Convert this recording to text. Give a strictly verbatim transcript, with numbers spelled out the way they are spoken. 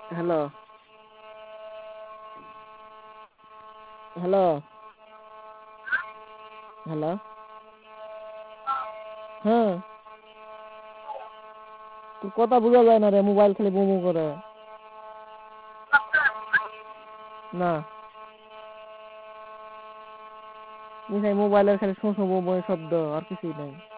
Hello hello hello হ্যাঁ তোর কথা বোঝা যায় না রে, মোবাইল খালি বু বু করে। না এই মোবাইলের খালি শো শো বউ বউ শব্দ, আর কিছুই নাই।